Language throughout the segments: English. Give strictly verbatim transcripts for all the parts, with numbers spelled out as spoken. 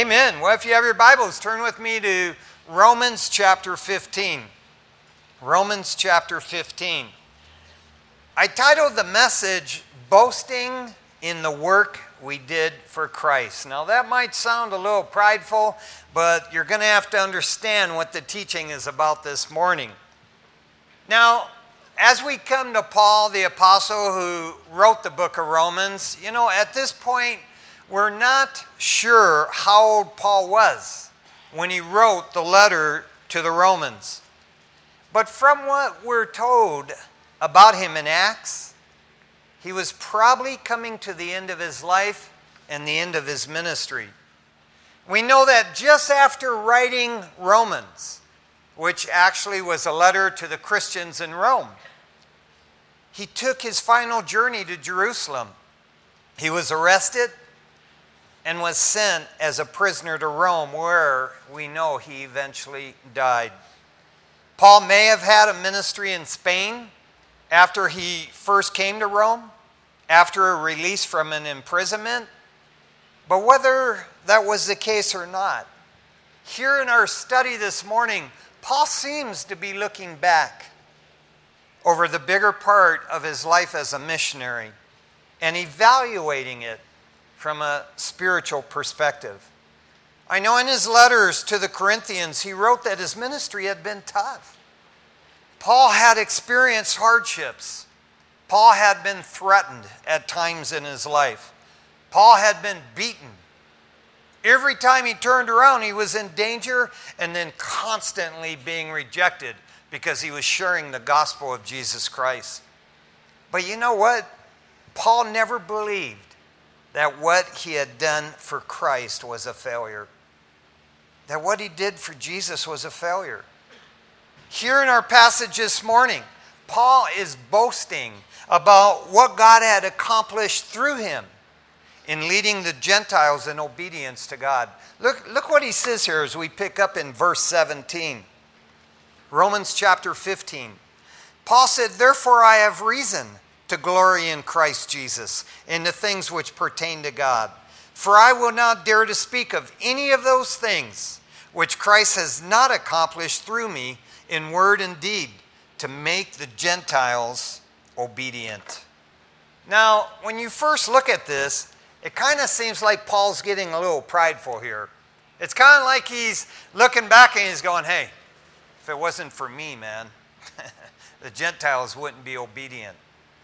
Amen. Well, if you have your Bibles, turn with me to Romans chapter fifteen. Romans chapter fifteen. I titled the message, Boasting in the Work We Did for Christ. Now that might sound a little prideful, but you're going to have to understand what the teaching is about this morning. Now, as we come to Paul, the apostle who wrote the book of Romans, you know, at this point, we're not sure how old Paul was when he wrote the letter to the Romans. But from what we're told about him in Acts, he was probably coming to the end of his life and the end of his ministry. We know that just after writing Romans, which actually was a letter to the Christians in Rome, he took his final journey to Jerusalem. He was arrested and was sent as a prisoner to Rome, where we know he eventually died. Paul may have had a ministry in Spain after he first came to Rome, after a release from an imprisonment. But whether that was the case or not, here in our study this morning, Paul seems to be looking back over the bigger part of his life as a missionary and evaluating it from a spiritual perspective. I know in his letters to the Corinthians, he wrote that his ministry had been tough. Paul had experienced hardships. Paul had been threatened at times in his life. Paul had been beaten. Every time he turned around, he was in danger and then constantly being rejected because he was sharing the gospel of Jesus Christ. But you know what? Paul never believed that what he had done for Christ was a failure. That what he did for Jesus was a failure. Here in our passage this morning, Paul is boasting about what God had accomplished through him in leading the Gentiles in obedience to God. Look, look what he says here as we pick up in verse seventeen. Romans chapter fifteen. Paul said, "Therefore I have reason to glory in Christ Jesus, in the things which pertain to God. For I will not dare to speak of any of those things which Christ has not accomplished through me in word and deed, to make the Gentiles obedient." Now, when you first look at this, it kind of seems like Paul's getting a little prideful here. It's kind of like he's looking back and he's going, hey, if it wasn't for me, man, the Gentiles wouldn't be obedient.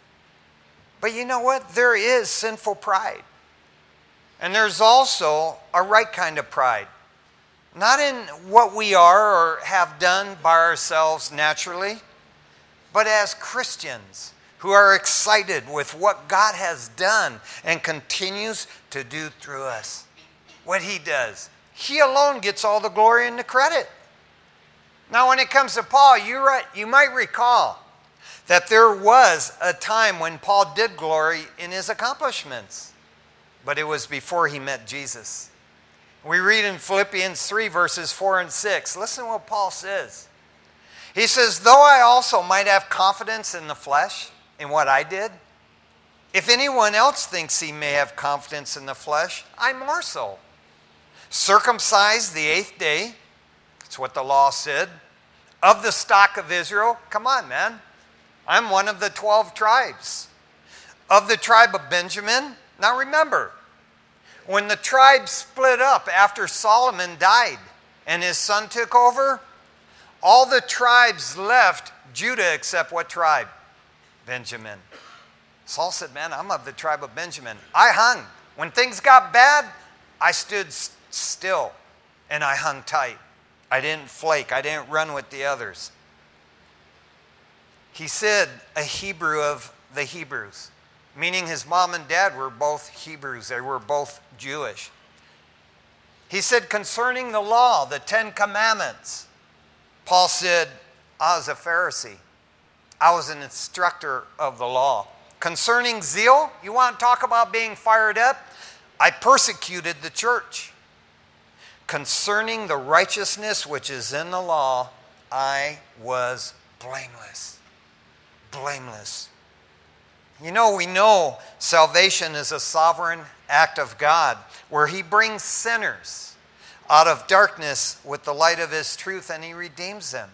But you know what? There is sinful pride. And there's also a right kind of pride. Not in what we are or have done by ourselves naturally, but as Christians who are excited with what God has done and continues to do through us. What he does. He alone gets all the glory and the credit. Now when it comes to Paul, you right, you might recall that there was a time when Paul did glory in his accomplishments, but it was before he met Jesus. We read in Philippians three, verses four and six. Listen to what Paul says. He says, "Though I also might have confidence in the flesh, in what I did, if anyone else thinks he may have confidence in the flesh, I more so. Circumcised the eighth day," that's what the law said, "of the stock of Israel." Come on, man. I'm one of the twelve tribes. "Of the tribe of Benjamin." Now remember, when the tribe split up after Solomon died and his son took over, all the tribes left Judah except what tribe? Benjamin. Saul said, man, I'm of the tribe of Benjamin. I hung. When things got bad, I stood still and I hung tight. I didn't flake. I didn't run with the others. He said, a Hebrew of the Hebrews, meaning his mom and dad were both Hebrews. They were both Jewish. He said, concerning the law, the Ten Commandments, Paul said, I was a Pharisee. I was an instructor of the law. Concerning zeal, you want to talk about being fired up? I persecuted the church. Concerning the righteousness which is in the law, I was blameless. Blameless. You know, we know salvation is a sovereign act of God where he brings sinners out of darkness with the light of his truth, and he redeems them.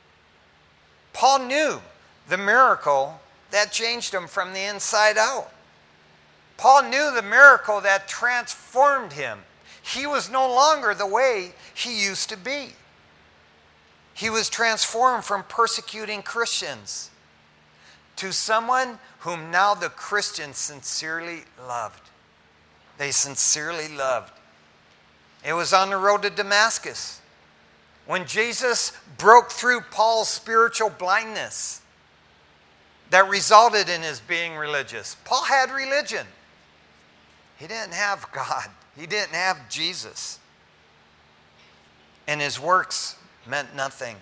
Paul knew the miracle that changed him from the inside out. Paul knew the miracle that transformed him. He was no longer the way he used to be. He was transformed from persecuting Christians to someone whom now the Christians sincerely loved. They sincerely loved. It was on the road to Damascus when Jesus broke through Paul's spiritual blindness that resulted in his being religious. Paul had religion. He didn't have God. He didn't have Jesus. And his works meant nothing.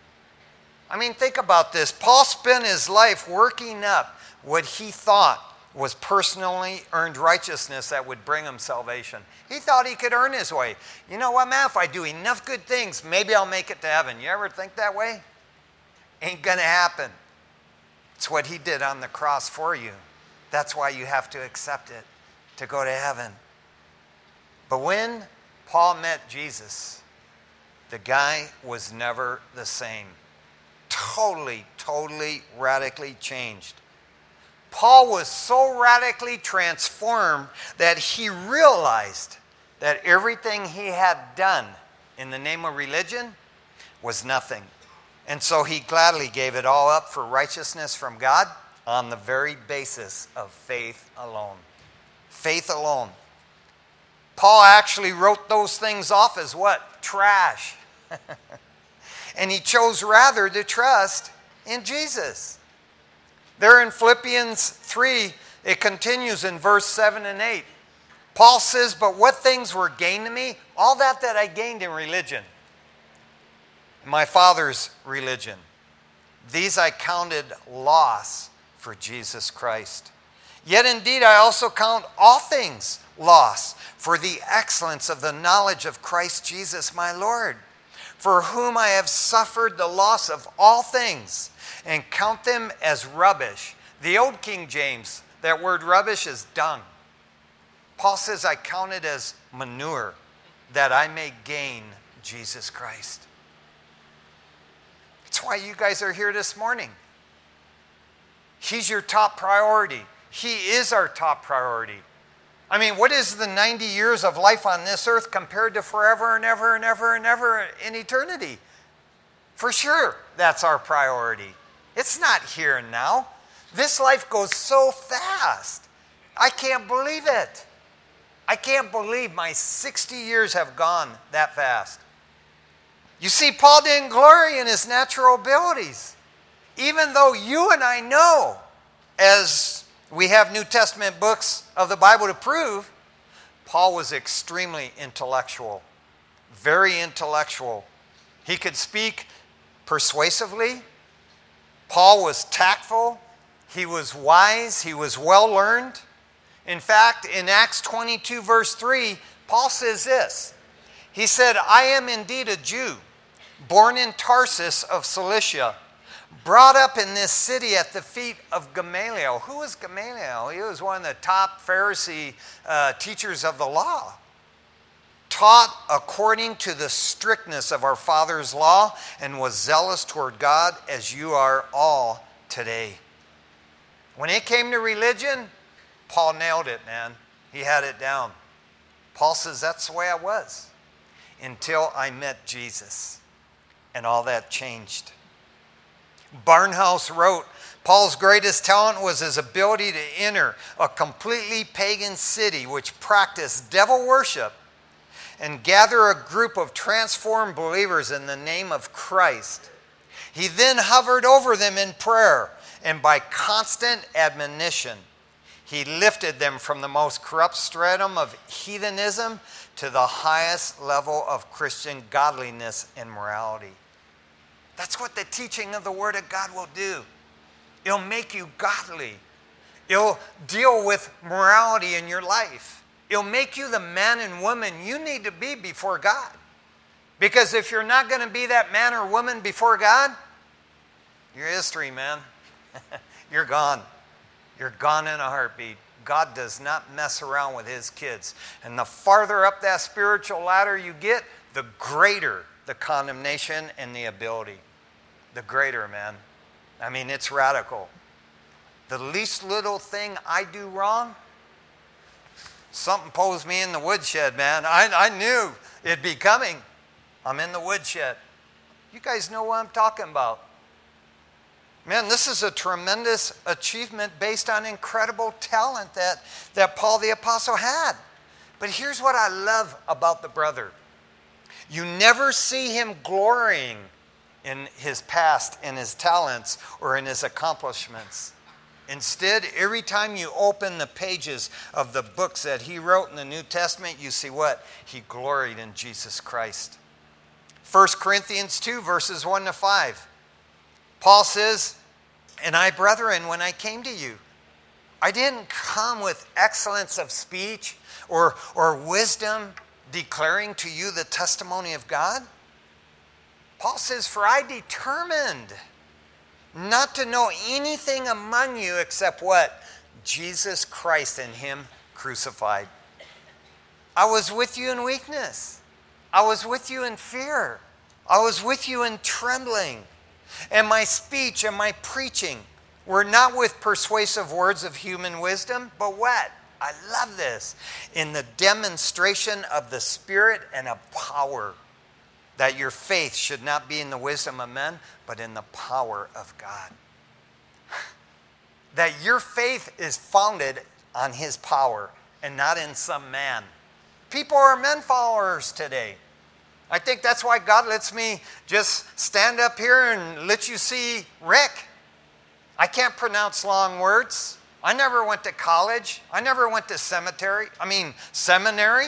I mean, think about this. Paul spent his life working up what he thought was personally earned righteousness that would bring him salvation. He thought he could earn his way. You know what, man? If I do enough good things, maybe I'll make it to heaven. You ever think that way? Ain't gonna happen. It's what he did on the cross for you. That's why you have to accept it to go to heaven. But when Paul met Jesus, the guy was never the same. Totally, totally, radically changed. Paul was so radically transformed that he realized that everything he had done in the name of religion was nothing. And so he gladly gave it all up for righteousness from God on the very basis of faith alone. Faith alone. Paul actually wrote those things off as what? Trash. And he chose rather to trust in Jesus. There in Philippians three, it continues in verse seven and eight. Paul says, but what things were gained to me? All that that I gained in religion, my father's religion, these I counted loss for Jesus Christ. Yet indeed I also count all things loss for the excellence of the knowledge of Christ Jesus my Lord, for whom I have suffered the loss of all things, and count them as rubbish. The old King James, that word rubbish is dung. Paul says, I count it as manure, that I may gain Jesus Christ. That's why you guys are here this morning. He's your top priority. He is our top priority. I mean, what is the ninety years of life on this earth compared to forever and ever and ever and ever in eternity? For sure, that's our priority. It's not here and now. This life goes so fast. I can't believe it. I can't believe my sixty years have gone that fast. You see, Paul didn't glory in his natural abilities. Even though you and I know, as we have New Testament books of the Bible to prove, Paul was extremely intellectual, very intellectual. He could speak persuasively. Paul was tactful. He was wise. He was well learned. In fact, in Acts twenty-two, verse three, Paul says this. He said, I am indeed a Jew, born in Tarsus of Cilicia, brought up in this city at the feet of Gamaliel. Who was Gamaliel? He was one of the top Pharisee uh, teachers of the law. Taught according to the strictness of our father's law, and was zealous toward God as you are all today. When it came to religion, Paul nailed it, man. He had it down. Paul says, that's the way I was until I met Jesus, and all that changed. Barnhouse wrote, Paul's greatest talent was his ability to enter a completely pagan city which practiced devil worship and gather a group of transformed believers in the name of Christ. He then hovered over them in prayer, and by constant admonition, he lifted them from the most corrupt stratum of heathenism to the highest level of Christian godliness and morality. That's what the teaching of the Word of God will do. It'll make you godly. It'll deal with morality in your life. It'll make you the man and woman you need to be before God. Because if you're not going to be that man or woman before God, you're history, man. You're gone. You're gone in a heartbeat. God does not mess around with his kids. And the farther up that spiritual ladder you get, the greater the condemnation and the ability. The greater, man. I mean, it's radical. The least little thing I do wrong, something pulls me in the woodshed, man. I, I knew it'd be coming. I'm in the woodshed. You guys know what I'm talking about. Man, this is a tremendous achievement based on incredible talent that, that Paul the Apostle had. But here's what I love about the brother. You never see him glorying in his past, in his talents, or in his accomplishments. Instead, every time you open the pages of the books that he wrote in the New Testament, you see what? He gloried in Jesus Christ. First Corinthians two, verses one to five. Paul says, "And I, brethren, when I came to you, I didn't come with excellence of speech or, or wisdom, declaring to you the testimony of God." Paul says, "For I determined not to know anything among you except what? Jesus Christ and him crucified. I was with you in weakness. I was with you in fear. I was with you in trembling. And my speech and my preaching were not with persuasive words of human wisdom, but what? I love this. In the demonstration of the Spirit and of power, that your faith should not be in the wisdom of men, but in the power of God." That your faith is founded on his power and not in some man. People are men followers today. I think that's why God lets me just stand up here and let you see Rick. I can't pronounce long words. I never went to college. I never went to cemetery. I mean, seminary.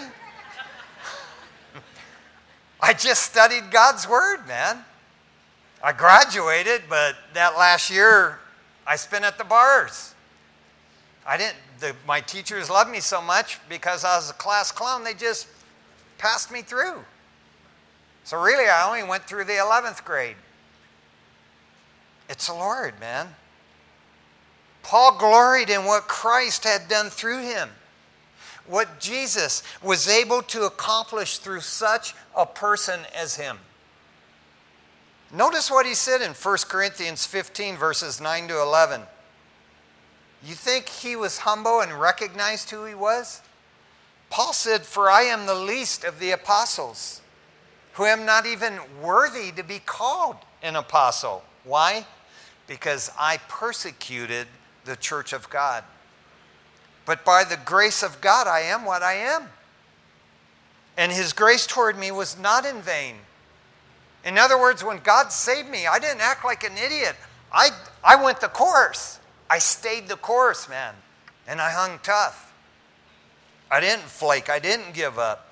I just studied God's word, man. I graduated, but that last year I spent at the bars. I didn't, the, my teachers loved me so much because I was a class clown, they just passed me through. So really, I only went through the eleventh grade. It's the Lord, man. Paul gloried in what Christ had done through him. What Jesus was able to accomplish through such a person as him. Notice what he said in First Corinthians fifteen, verses nine to eleven. You think he was humble and recognized who he was? Paul said, "For I am the least of the apostles, who am not even worthy to be called an apostle." Why? Because I persecuted the church of God. But by the grace of God, I am what I am. And his grace toward me was not in vain. In other words, when God saved me, I didn't act like an idiot. I, I went the course. I stayed the course, man. And I hung tough. I didn't flake. I didn't give up.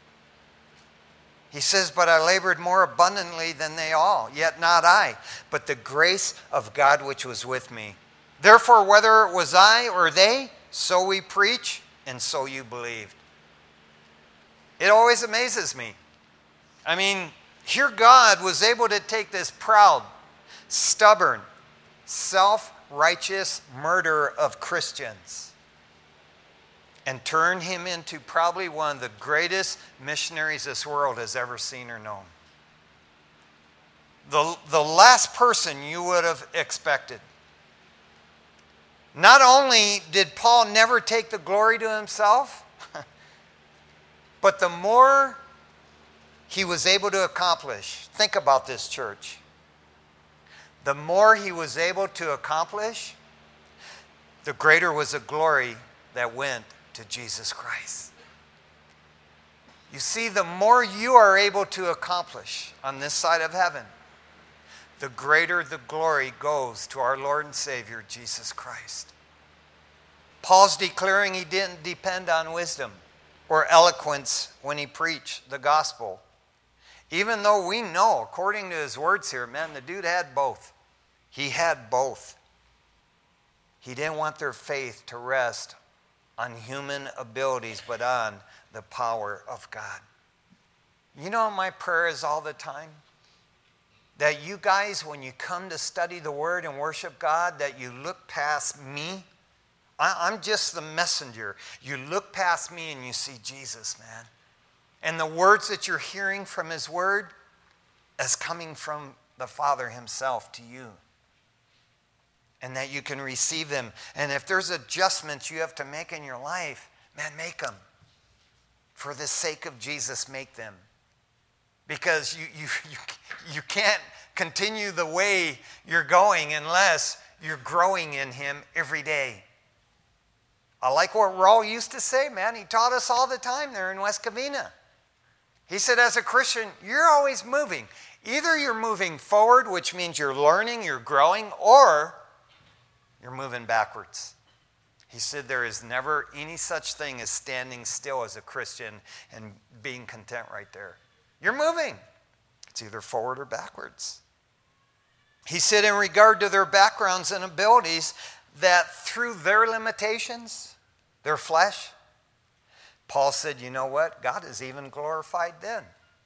He says, "But I labored more abundantly than they all, yet not I, but the grace of God which was with me. Therefore, whether it was I or they, so we preach, and so you believed." It always amazes me. I mean, here God was able to take this proud, stubborn, self-righteous murderer of Christians and turn him into probably one of the greatest missionaries this world has ever seen or known. The, the last person you would have expected. Not only did Paul never take the glory to himself, but the more he was able to accomplish, think about this, church. The more he was able to accomplish, the greater was the glory that went to Jesus Christ. You see, the more you are able to accomplish on this side of heaven, the greater the glory goes to our Lord and Savior, Jesus Christ. Paul's declaring he didn't depend on wisdom or eloquence when he preached the gospel. Even though we know, according to his words here, man, the dude had both. He had both. He didn't want their faith to rest on human abilities, but on the power of God. You know what my prayer is all the time? That you guys, when you come to study the Word and worship God, that you look past me I, I'm just the messenger. You look past me and you see Jesus, man. And the words that you're hearing from his word is coming from the Father himself to you. And that you can receive them. And if there's adjustments you have to make in your life, man, make them. For the sake of Jesus, make them. Because you, you, you, you can't continue the way you're going unless you're growing in him every day. I like what Raul used to say, man. He taught us all the time there in West Covina. He said, as a Christian, you're always moving. Either you're moving forward, which means you're learning, you're growing, or you're moving backwards. He said there is never any such thing as standing still as a Christian and being content right there. You're moving. It's either forward or backwards. He said in regard to their backgrounds and abilities, that through their limitations, their flesh, Paul said, you know what? God is even glorified then.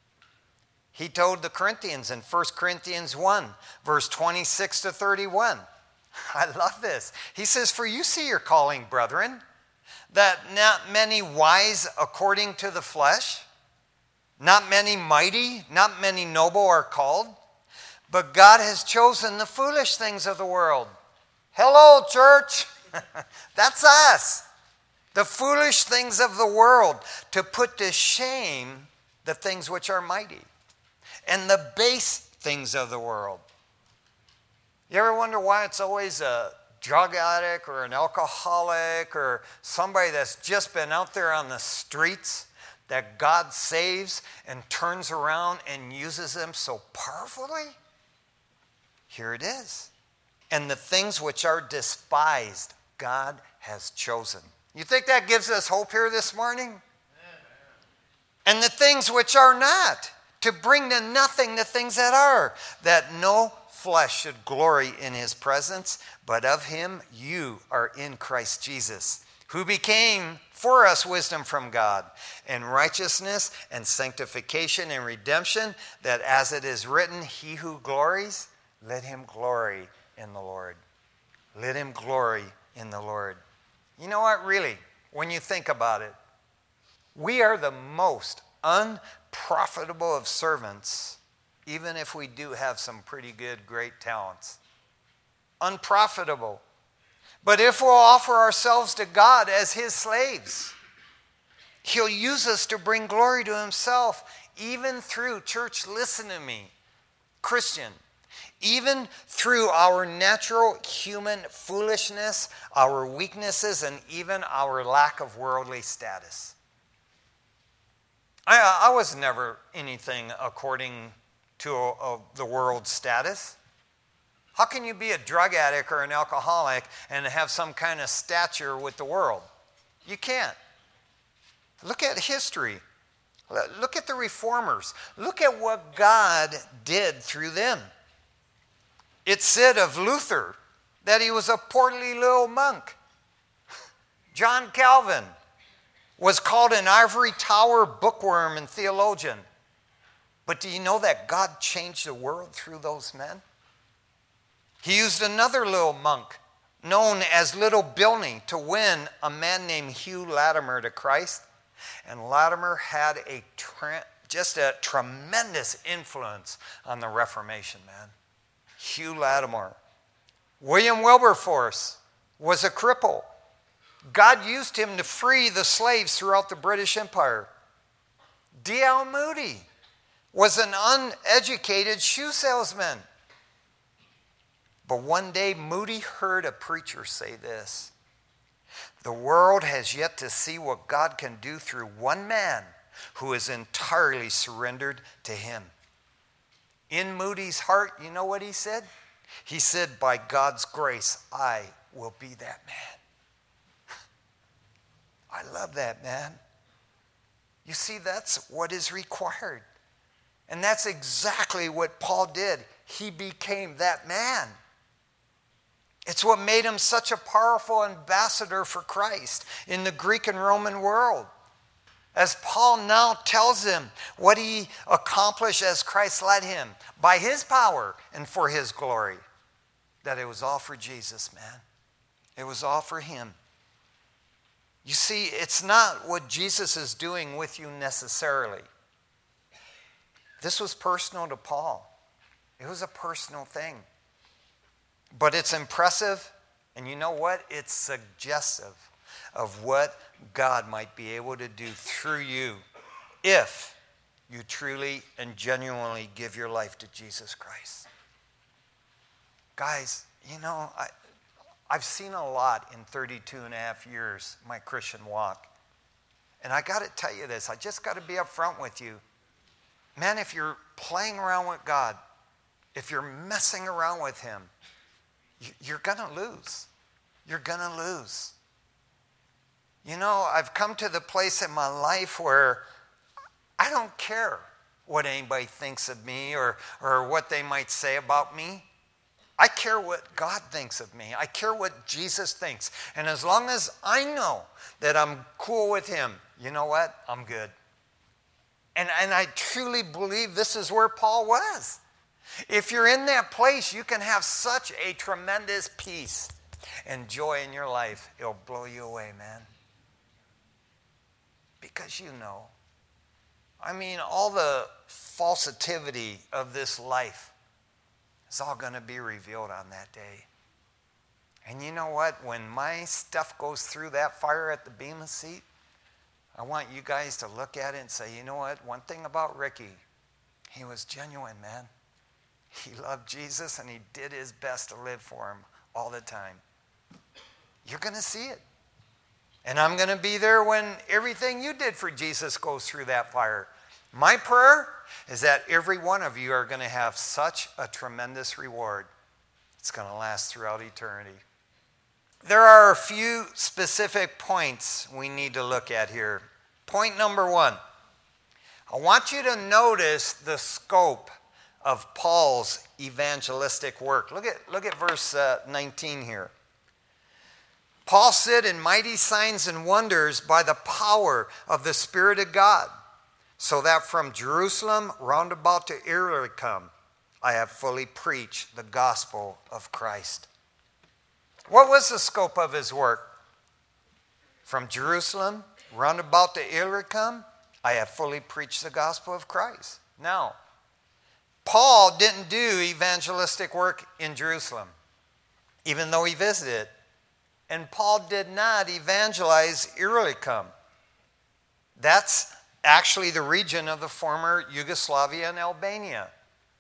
He told the Corinthians in First Corinthians one, verse twenty-six to thirty-one. I love this. He says, for you see your calling, brethren, that not many wise according to the flesh, not many mighty, not many noble are called, but God has chosen the foolish things of the world. Hello, church. That's us. The foolish things of the world, to put to shame the things which are mighty, and the base things of the world. You ever wonder why it's always a drug addict or an alcoholic or somebody that's just been out there on the streets that God saves and turns around and uses them so powerfully? Here it is. And the things which are despised, God has chosen. You think that gives us hope here this morning? And the things which are not, to bring to nothing the things that are, that no flesh should glory in his presence, but of him you are in Christ Jesus, who became for us wisdom from God, and righteousness and sanctification and redemption, that as it is written, he who glories, let him glory in the Lord. Let him glory in the Lord. You know what, really, when you think about it, we are the most unprofitable of servants, even if we do have some pretty good, great talents. Unprofitable. But if we'll offer ourselves to God as his slaves, he'll use us to bring glory to himself, even through, church, listen to me, Christian, even through our natural human foolishness, our weaknesses, and even our lack of worldly status. I, I was never anything according to a, a, the world's status. How can you be a drug addict or an alcoholic and have some kind of stature with the world? You can't. Look at history. Look at the reformers. Look at what God did through them. It said of Luther that he was a portly little monk. John Calvin was called an ivory tower bookworm and theologian. But do you know that God changed the world through those men? He used another little monk known as Little Bilney to win a man named Hugh Latimer to Christ. And Latimer had a tra- just a tremendous influence on the Reformation, man. Hugh Latimer. William Wilberforce was a cripple. God used him to free the slaves throughout the British Empire. D L Moody was an uneducated shoe salesman. But one day Moody heard a preacher say this: the world has yet to see what God can do through one man who is entirely surrendered to him. In Moody's heart, you know what he said? He said, by God's grace, I will be that man. I love that, man. You see, that's what is required. And that's exactly what Paul did. He became that man. It's what made him such a powerful ambassador for Christ in the Greek and Roman world. As Paul now tells him what he accomplished as Christ led him by his power and for his glory, that it was all for Jesus, man. It was all for him. You see, it's not what Jesus is doing with you necessarily. This was personal to Paul. It was a personal thing. But it's impressive, and you know what? It's suggestive of what God might be able to do through you if you truly and genuinely give your life to Jesus Christ. Guys, you know, I, I've seen a lot in thirty-two and a half years, my Christian walk. And I got to tell you this, I just got to be upfront with you. Man, if you're playing around with God, if you're messing around with him, you're going to lose. You're going to lose. You know, I've come to the place in my life where I don't care what anybody thinks of me or, or what they might say about me. I care what God thinks of me. I care what Jesus thinks. And as long as I know that I'm cool with him, you know what? I'm good. And, and I truly believe this is where Paul was. If you're in that place, you can have such a tremendous peace and joy in your life. It'll blow you away, man. Because you know. I mean, all the falsity of this life is all going to be revealed on that day. And you know what? When my stuff goes through that fire at the Bema seat, I want you guys to look at it and say, you know what? One thing about Ricky, he was genuine, man. He loved Jesus and he did his best to live for him all the time. You're going to see it. And I'm going to be there when everything you did for Jesus goes through that fire. My prayer is that every one of you are going to have such a tremendous reward. It's going to last throughout eternity. There are a few specific points we need to look at here. Point number one. I want you to notice the scope of Paul's evangelistic work. Look at, look at verse uh, nineteen here. Paul said, in mighty signs and wonders by the power of the Spirit of God, so that from Jerusalem round about to Illyricum, I have fully preached the gospel of Christ. What was the scope of his work? From Jerusalem round about to Illyricum, I have fully preached the gospel of Christ. Now, Paul didn't do evangelistic work in Jerusalem, even though he visited. And Paul did not evangelize Illyricum. That's actually the region of the former Yugoslavia and Albania.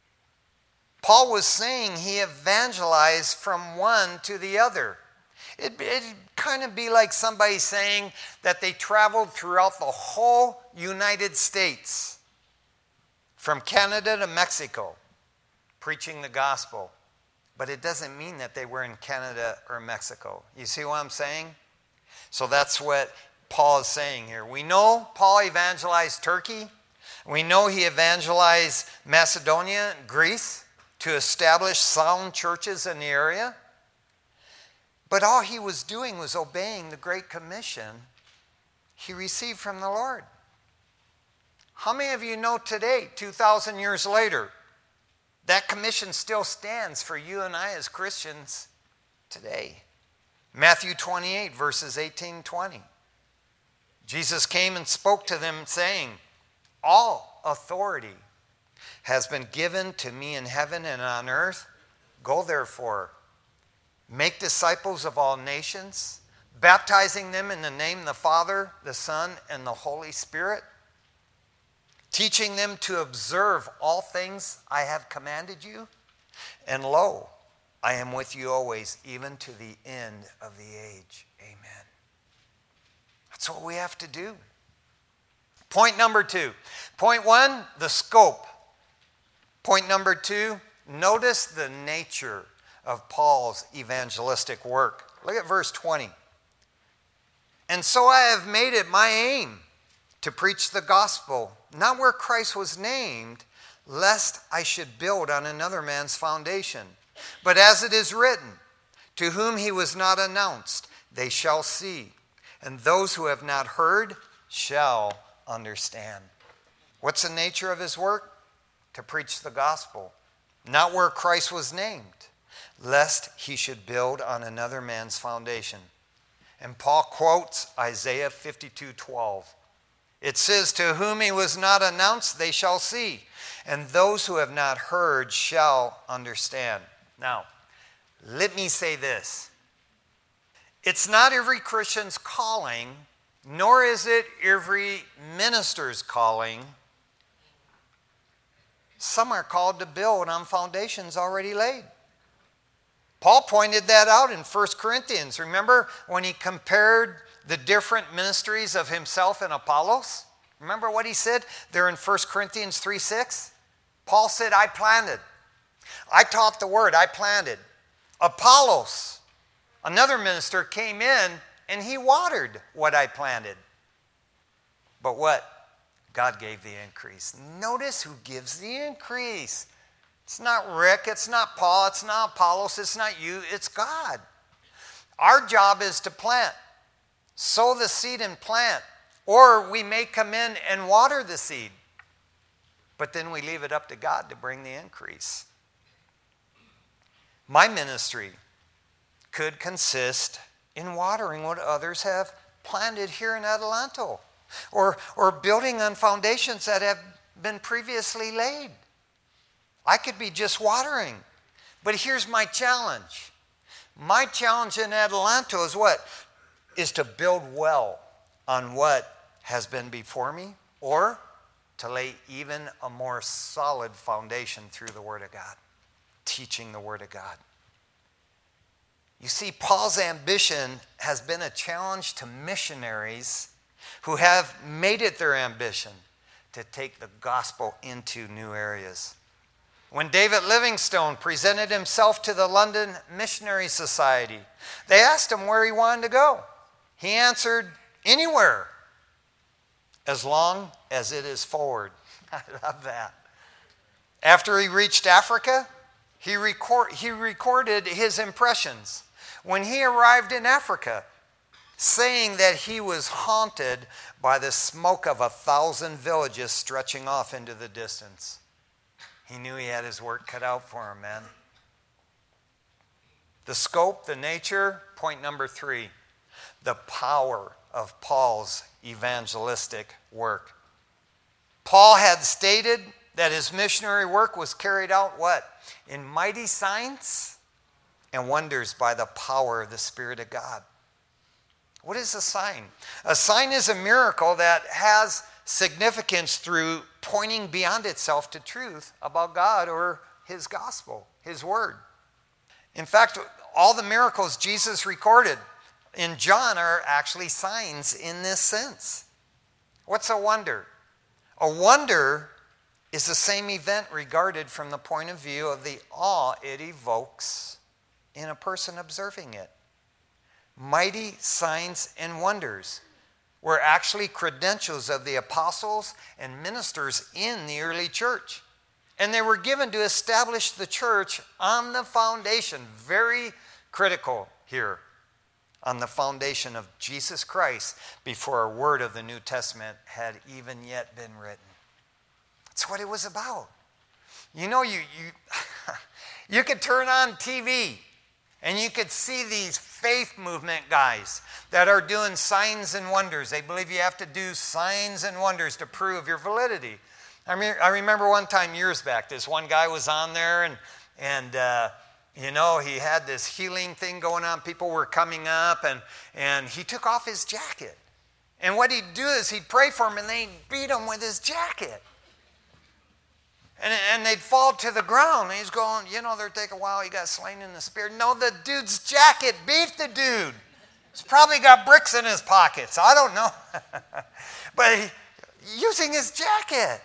Paul was saying he evangelized from one to the other. It, it'd kind of be like somebody saying that they traveled throughout the whole United States, from Canada to Mexico, preaching the gospel. But it doesn't mean that they were in Canada or Mexico. You see what I'm saying? So that's what Paul is saying here. We know Paul evangelized Turkey. We know he evangelized Macedonia, Greece, to establish sound churches in the area. But all he was doing was obeying the Great Commission he received from the Lord. How many of you know today, two thousand years later, that commission still stands for you and I as Christians today? Matthew twenty-eight, verses eighteen and twenty. Jesus came and spoke to them, saying, all authority has been given to me in heaven and on earth. Go therefore, make disciples of all nations, baptizing them in the name of the Father, the Son, and the Holy Spirit, teaching them to observe all things I have commanded you. And lo, I am with you always, even to the end of the age. Amen. That's what we have to do. Point number two. Point one, the scope. Point number two, notice the nature of Paul's evangelistic work. Look at verse twenty. And so I have made it my aim to preach the gospel, not where Christ was named, lest I should build on another man's foundation. But as it is written, to whom he was not announced, they shall see, and those who have not heard shall understand. What's the nature of his work? To preach the gospel, not where Christ was named, lest he should build on another man's foundation. And Paul quotes Isaiah fifty-two twelve. It says, to whom he was not announced, they shall see, and those who have not heard shall understand. Now, let me say this. It's not every Christian's calling, nor is it every minister's calling. Some are called to build on foundations already laid. Paul pointed that out in First Corinthians. Remember when he compared the different ministries of himself and Apollos? Remember what he said there in First Corinthians three six? Paul said, I planted. I taught the word. I planted. Apollos, another minister, came in and he watered what I planted. But what? God gave the increase. Notice who gives the increase. It's not Rick, it's not Paul, it's not Apollos, it's not you, it's God. Our job is to plant. Sow the seed and plant. Or we may come in and water the seed. But then we leave it up to God to bring the increase. My ministry could consist in watering what others have planted here in Adelanto. Or, or building on foundations that have been previously laid. I could be just watering. But here's my challenge. My challenge in Adelanto is what? Is to build well on what has been before me, or to lay even a more solid foundation through the Word of God, teaching the Word of God. You see, Paul's ambition has been a challenge to missionaries who have made it their ambition to take the gospel into new areas. When David Livingstone presented himself to the London Missionary Society, they asked him where he wanted to go. He answered, anywhere, as long as it is forward. I love that. After he reached Africa, he, record, he recorded his impressions when he arrived in Africa, saying that he was haunted by the smoke of a thousand villages stretching off into the distance. He knew he had his work cut out for him, man. The scope, the nature, point number three, the power of Paul's evangelistic work. Paul had stated that his missionary work was carried out, what? In mighty signs and wonders by the power of the Spirit of God. What is a sign? A sign is a miracle that has significance through pointing beyond itself to truth about God or His gospel, His word. In fact, all the miracles Jesus recorded in John are actually signs in this sense. What's a wonder? A wonder is the same event regarded from the point of view of the awe it evokes in a person observing it. Mighty signs and wonders were actually credentials of the apostles and ministers in the early church. And they were given to establish the church on the foundation, very critical here, on the foundation of Jesus Christ before a word of the New Testament had even yet been written. That's what it was about. You know, you you, you could turn on T V and you could see these faith movement guys that are doing signs and wonders. They believe you have to do signs and wonders to prove your validity. I mean, I remember one time years back, this one guy was on there and, and uh, you know, he had this healing thing going on. People were coming up and, and he took off his jacket. And what he'd do is he'd pray for him and they'd beat him with his jacket. And, and they'd fall to the ground. And he's going, you know, they'll take a while. He got slain in the spirit. No, the dude's jacket beat the dude. He's probably got bricks in his pockets. I don't know. But he, using his jacket.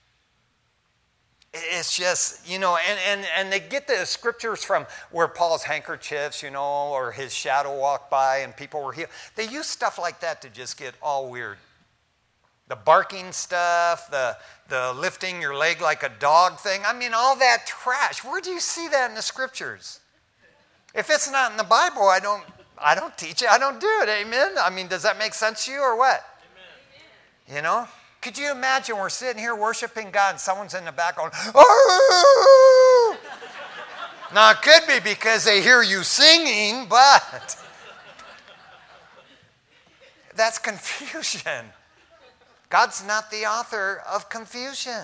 It's just, you know, and, and, and they get the scriptures from where Paul's handkerchiefs, you know, or his shadow walked by and people were healed. They use stuff like that to just get all weird. The barking stuff, the, the lifting your leg like a dog thing. I mean, all that trash. Where do you see that in the scriptures? If it's not in the Bible, I don't, I don't teach it. I don't do it. Amen? I mean, does that make sense to you or what? Amen. You know? Could you imagine we're sitting here worshiping God and someone's in the back going, oh! Now, it could be because they hear you singing, but That's confusion. God's not the author of confusion.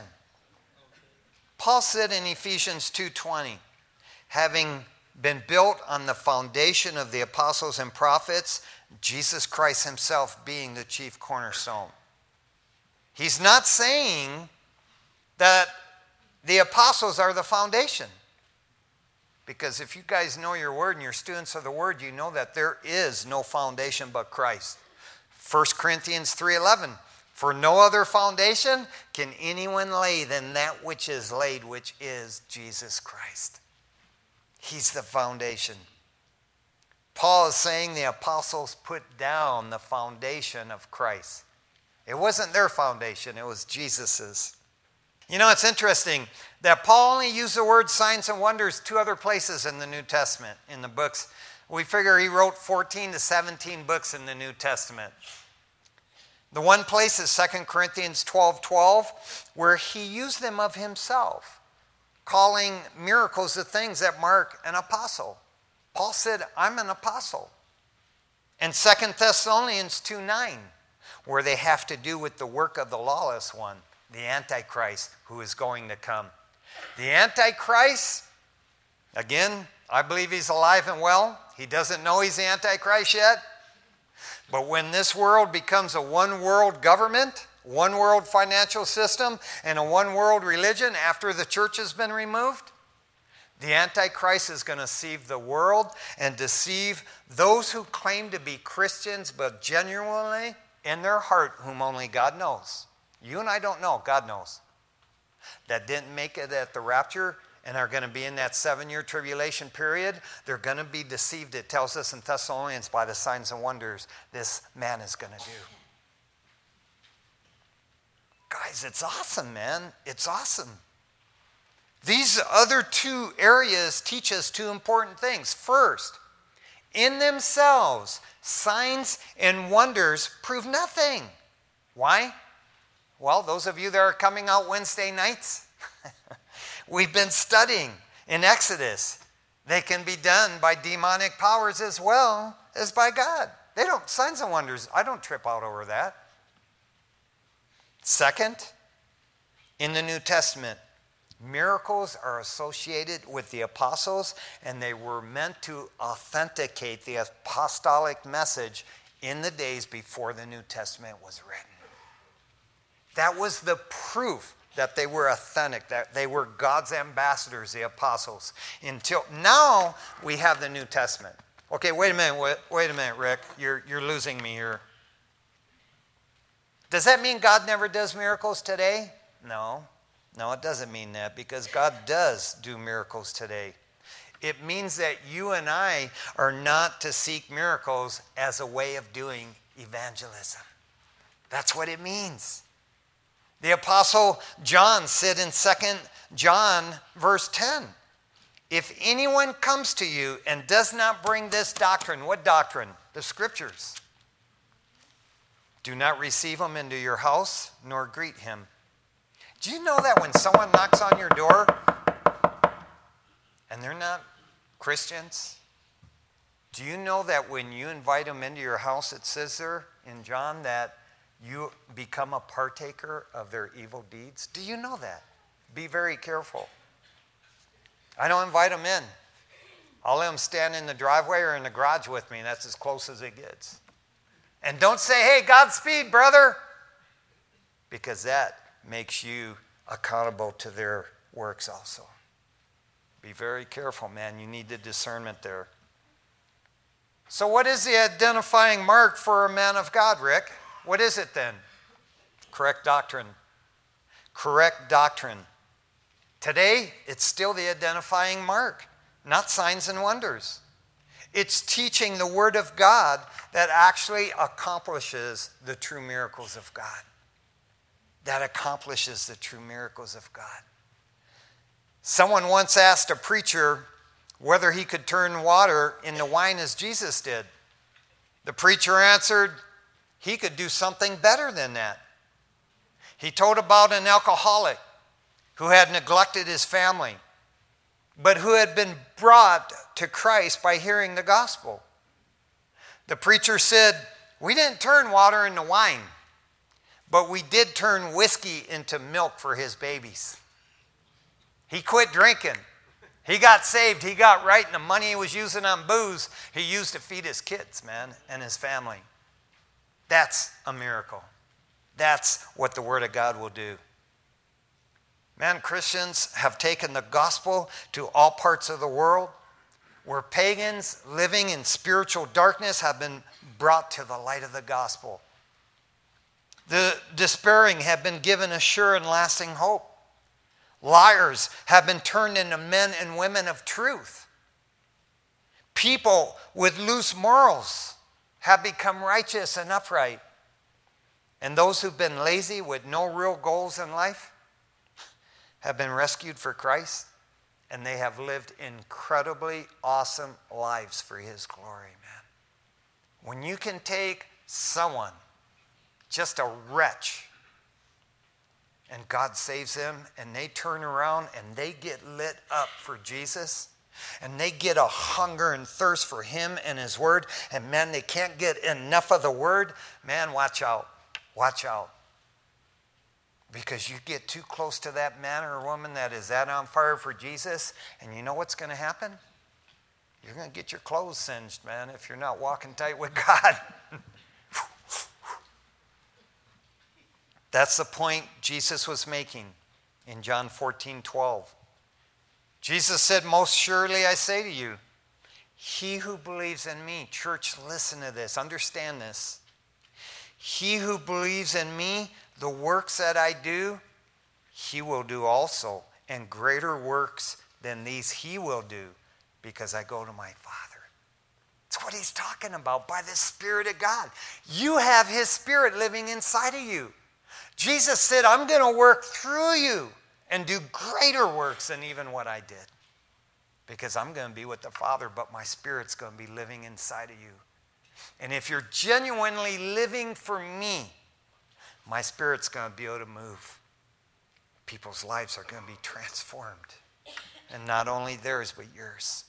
Paul said in Ephesians two twenty, having been built on the foundation of the apostles and prophets, Jesus Christ himself being the chief cornerstone. He's not saying that the apostles are the foundation. Because if you guys know your word and you're students of the word, you know that there is no foundation but Christ. First Corinthians three eleven, for no other foundation can anyone lay than that which is laid, which is Jesus Christ. He's the foundation. Paul is saying the apostles put down the foundation of Christ. It wasn't their foundation, it was Jesus's. You know, it's interesting that Paul only used the word signs and wonders two other places in the New Testament, in the books. We figure he wrote fourteen to seventeen books in the New Testament. The one place is Second Corinthians twelve twelve, where he used them of himself, calling miracles the things that mark an apostle. Paul said, I'm an apostle. And Second Thessalonians two nine, where they have to do with the work of the lawless one, the Antichrist, who is going to come. The Antichrist, again, I believe he's alive and well. He doesn't know he's the Antichrist yet. But when this world becomes a one-world government, one-world financial system, and a one-world religion after the church has been removed, the Antichrist is going to deceive the world and deceive those who claim to be Christians, but genuinely in their heart, whom only God knows. You and I don't know, God knows. That didn't make it at the rapture and are going to be in that seven-year tribulation period. They're going to be deceived, it tells us in Thessalonians, by the signs and wonders this man is going to do. Guys, it's awesome, man. It's awesome. These other two areas teach us two important things. First, in themselves, signs and wonders prove nothing. Why? Well, those of you that are coming out Wednesday nights, we've been studying in Exodus. They can be done by demonic powers as well as by God. They don't, signs and wonders, I don't trip out over that. Second, in the New Testament, miracles are associated with the apostles, and they were meant to authenticate the apostolic message in the days before the New Testament was written. That was the proof that they were authentic, that they were God's ambassadors, the apostles. Until now, we have the New Testament. Okay, wait a minute, wait, wait a minute, Rick. You're, you're losing me here. Does that mean God never does miracles today? No. No, it doesn't mean that, because God does do miracles today. It means that you and I are not to seek miracles as a way of doing evangelism. That's what it means. The Apostle John said in Second John verse ten, if anyone comes to you and does not bring this doctrine, what doctrine? The Scriptures. Do not receive him into your house, nor greet him. Do you know that when someone knocks on your door and they're not Christians, do you know that when you invite them into your house, it says there in John that you become a partaker of their evil deeds? Do you know that? Be very careful. I don't invite them in. I'll let them stand in the driveway or in the garage with me. That's as close as it gets. And don't say, hey, Godspeed, brother, because that makes you accountable to their works also. Be very careful, man. You need the discernment there. So what is the identifying mark for a man of God, Rick? What is it then? Correct doctrine. Correct doctrine. Today, it's still the identifying mark, not signs and wonders. It's teaching the Word of God that actually accomplishes the true miracles of God. That accomplishes the true miracles of God. Someone once asked a preacher whether he could turn water into wine as Jesus did. The preacher answered, he could do something better than that. He told about an alcoholic who had neglected his family, but who had been brought to Christ by hearing the gospel. The preacher said, We didn't turn water into wine, but we did turn whiskey into milk for his babies. He quit drinking. He got saved. He got right, and the money he was using on booze, he used to feed his kids, man, and his family. That's a miracle. That's what the Word of God will do. Man, Christians have taken the gospel to all parts of the world, where pagans living in spiritual darkness have been brought to the light of the gospel. The despairing have been given a sure and lasting hope. Liars have been turned into men and women of truth. People with loose morals have become righteous and upright. And those who've been lazy with no real goals in life have been rescued for Christ, and they have lived incredibly awesome lives for his glory, man. When you can take someone, just a wretch, and God saves them, and they turn around and they get lit up for Jesus, and they get a hunger and thirst for him and his word, and man, they can't get enough of the word, man, watch out. Watch out. Because you get too close to that man or woman that is that on fire for Jesus, and you know what's going to happen? You're going to get your clothes singed, man, if you're not walking tight with God. That's the point Jesus was making in John fourteen twelve. Jesus said, most surely I say to you, he who believes in me, church, listen to this, understand this. He who believes in me, the works that I do, he will do also. And greater works than these he will do, because I go to my Father. That's what he's talking about, by the Spirit of God. You have his Spirit living inside of you. Jesus said, I'm going to work through you and do greater works than even what I did. Because I'm going to be with the Father, but my Spirit's going to be living inside of you. And if you're genuinely living for me, my Spirit's going to be able to move. People's lives are going to be transformed. And not only theirs, but yours.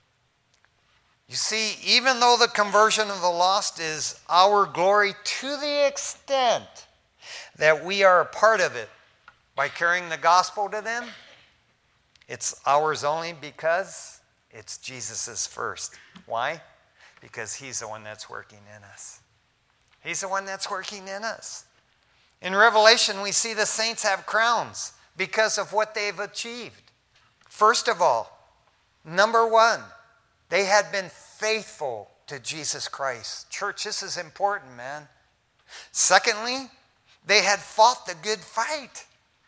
You see, even though the conversion of the lost is our glory to the extent that we are a part of it by carrying the gospel to them, it's ours only because it's Jesus's first. Why? Because he's the one that's working in us. He's the one that's working in us. In Revelation, we see the saints have crowns because of what they've achieved. First of all, number one, they had been faithful to Jesus Christ. Church, this is important, man. Secondly, they had fought the good fight.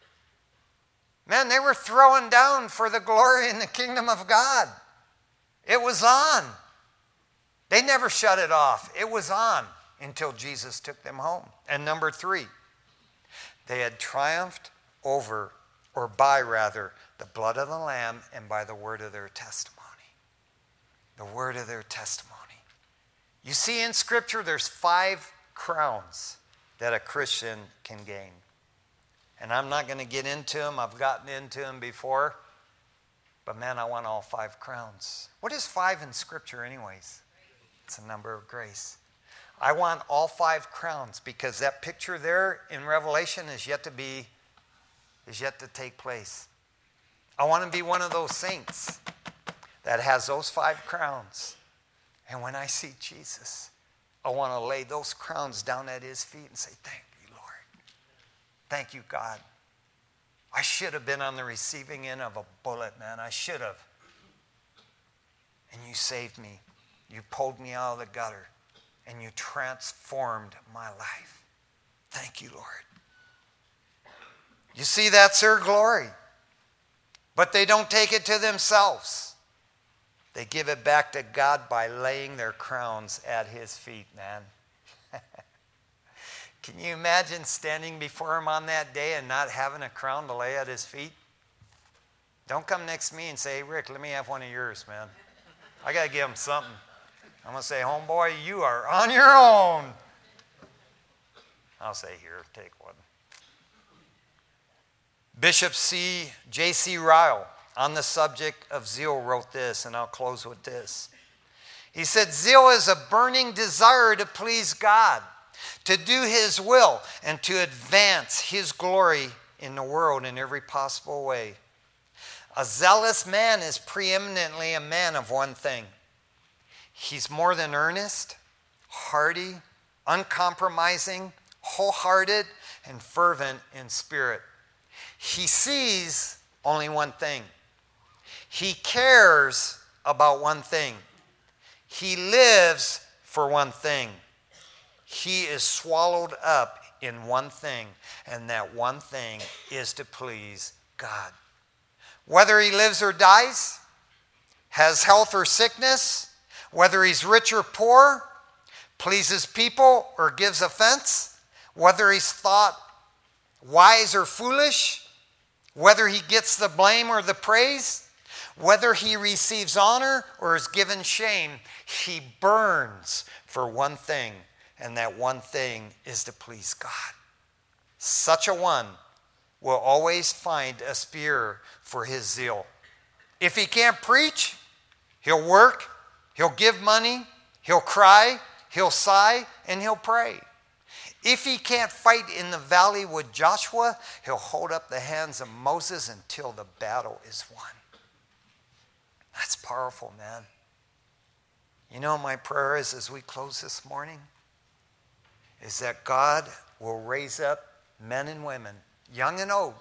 Man, they were throwing down for the glory in the kingdom of God. It was on. They never shut it off. It was on until Jesus took them home. And number three, they had triumphed over, or by rather, the blood of the Lamb and by the word of their testimony. The word of their testimony. You see, in Scripture, there's five crowns that a Christian can gain. And I'm not going to get into them. I've gotten into them before. But man, I want all five crowns. What is five in Scripture anyways? It's a number of grace. I want all five crowns because that picture there in Revelation is yet to be, is yet to take place. I want to be one of those saints that has those five crowns. And when I see Jesus, I want to lay those crowns down at his feet and say, thank you, Lord. Thank you, God. I should have been on the receiving end of a bullet, man. I should have. And you saved me. You pulled me out of the gutter. And you transformed my life. Thank you, Lord. You see, that's their glory. But they don't take it to themselves. They give it back to God by laying their crowns at his feet, man. Can you imagine standing before him on that day and not having a crown to lay at his feet? Don't come next to me and say, hey, Rick, let me have one of yours, man. I got to give him something. I'm going to say, homeboy, you are on your own. I'll say, here, take one. Bishop C. J C Ryle, on the subject of zeal, wrote this, and I'll close with this. He said, zeal is a burning desire to please God, to do his will, and to advance his glory in the world in every possible way. A zealous man is preeminently a man of one thing. He's more than earnest, hearty, uncompromising, wholehearted, and fervent in spirit. He sees only one thing. He cares about one thing. He lives for one thing. He is swallowed up in one thing, and that one thing is to please God. Whether he lives or dies, has health or sickness, whether he's rich or poor, pleases people or gives offense, whether he's thought wise or foolish, whether he gets the blame or the praise, whether he receives honor or is given shame, he burns for one thing, and that one thing is to please God. Such a one will always find a spear for his zeal. If he can't preach, he'll work, he'll give money, he'll cry, he'll sigh, and he'll pray. If he can't fight in the valley with Joshua, he'll hold up the hands of Moses until the battle is won. That's powerful, man. You know, my prayer is as we close this morning, is that God will raise up men and women, young and old,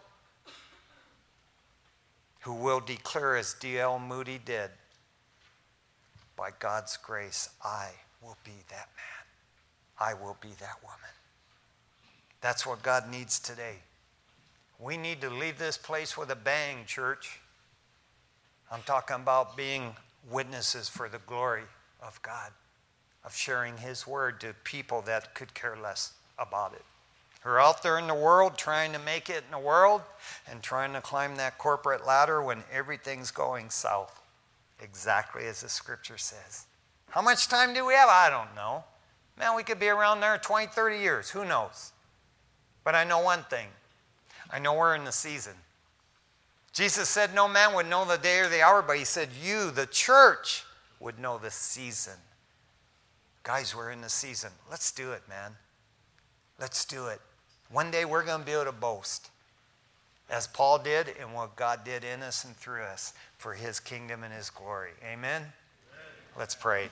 who will declare as D L Moody did, by God's grace, I will be that man. I will be that woman. That's what God needs today. We need to leave this place with a bang, church. I'm talking about being witnesses for the glory of God, of sharing his word to people that could care less about it, who are out there in the world trying to make it in the world and trying to climb that corporate ladder when everything's going south, exactly as the scripture says. How much time do we have? I don't know. Man, we could be around there twenty, thirty years. Who knows? But I know one thing. I know we're in the season. Jesus said no man would know the day or the hour, but he said you, the church, would know the season. Guys, we're in the season. Let's do it, man. Let's do it. One day we're going to be able to boast, as Paul did and what God did in us and through us for his kingdom and his glory. Amen? Amen. Let's pray.